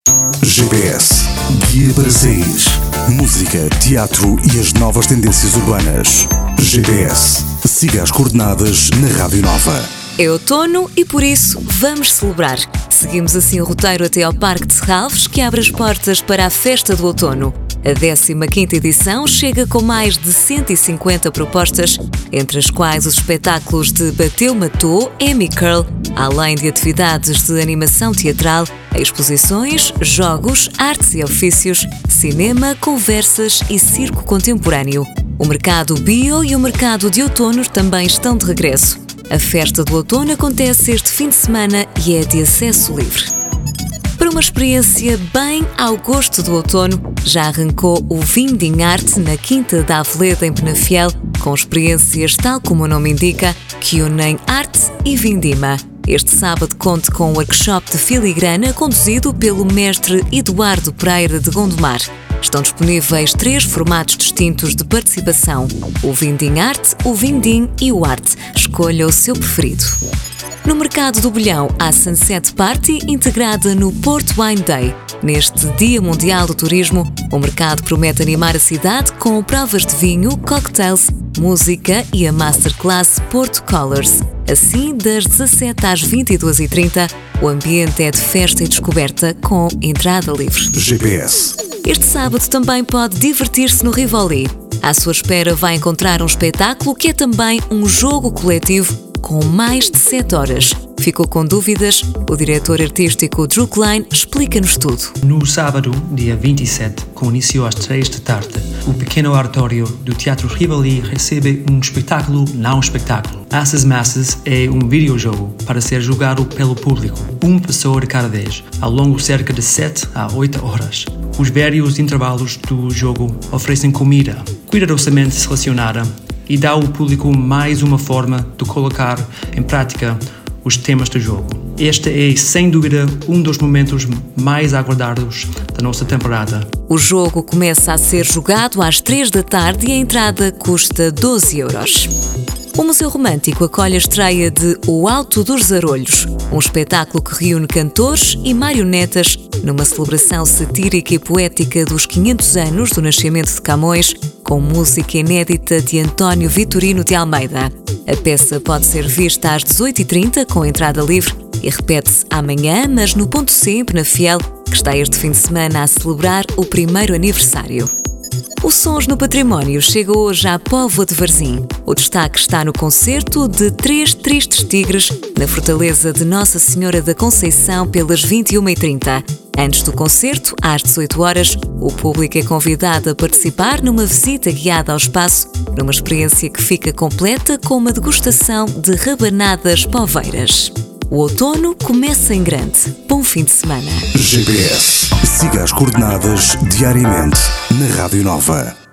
GPS, guia para sair. Música, teatro e as novas tendências urbanas. GPS, siga as coordenadas na Rádio Nova. É outono e por isso vamos celebrar. Seguimos assim o roteiro até ao Parque de Serralves, que abre as portas para a Festa do Outono. A 15ª edição chega com mais de 150 propostas, entre as quais os espetáculos de Bateu Matou, Amy Curl, além de atividades de animação teatral, exposições, jogos, artes e ofícios, cinema, conversas e circo contemporâneo. O mercado bio e o mercado de outono também estão de regresso. A Festa do Outono acontece este fim de semana e é de acesso livre. Para uma experiência bem ao gosto do outono, já arrancou o Vinding Art na Quinta da Aveleda, em Penafiel, com experiências, tal como o nome indica, que unem arte e vindima. Este sábado conta com um workshop de filigrana conduzido pelo mestre Eduardo Pereira de Gondomar. Estão disponíveis 3 formatos distintos de participação: o Vinding Art, o Vindim e o Arte. Escolha o seu preferido. No mercado do Bolhão, há Sunset Party integrada no Porto Wine Day. Neste Dia Mundial do Turismo, o mercado promete animar a cidade com provas de vinho, cocktails, música e a masterclass Porto Colors. Assim, das 17 às 22h30, o ambiente é de festa e descoberta com entrada livre. GPS. Este sábado também pode divertir-se no Rivoli. À sua espera vai encontrar um espetáculo que é também um jogo coletivo com mais de 7 horas. Ficou com dúvidas? O diretor artístico Drew Klein explica-nos tudo. No sábado, dia 27, com início às 3 da tarde, o pequeno oratório do Teatro Rivoli recebe um espetáculo não espetáculo. As Massas é um videojogo para ser jogado pelo público, uma pessoa de cada vez, ao longo de cerca de 7 a 8 horas. Os vários intervalos do jogo oferecem comida, cuidadosamente selecionada, e dá ao público mais uma forma de colocar em prática os temas do jogo. Este é, sem dúvida, um dos momentos mais aguardados da nossa temporada. O jogo começa a ser jogado às 3 da tarde e a entrada custa 12 euros. O Museu Romântico acolhe a estreia de O Alto dos Zarolhos, um espetáculo que reúne cantores e marionetas numa celebração satírica e poética dos 500 anos do nascimento de Camões, com música inédita de António Vitorino de Almeida. A peça pode ser vista às 18h30 com entrada livre e repete-se amanhã, mas no Ponto C, em Penafiel, que está este fim de semana a celebrar o 1º aniversário. O Sons no Património chega hoje à Póvoa de Varzim. O destaque está no concerto de 3 Tristes Tigres na Fortaleza de Nossa Senhora da Conceição pelas 21h30. Antes do concerto, às 18 horas, o público é convidado a participar numa visita guiada ao espaço, numa experiência que fica completa com uma degustação de rabanadas poveiras. O outono começa em grande. Bom fim de semana. GPS. Siga as coordenadas diariamente na Rádio Nova.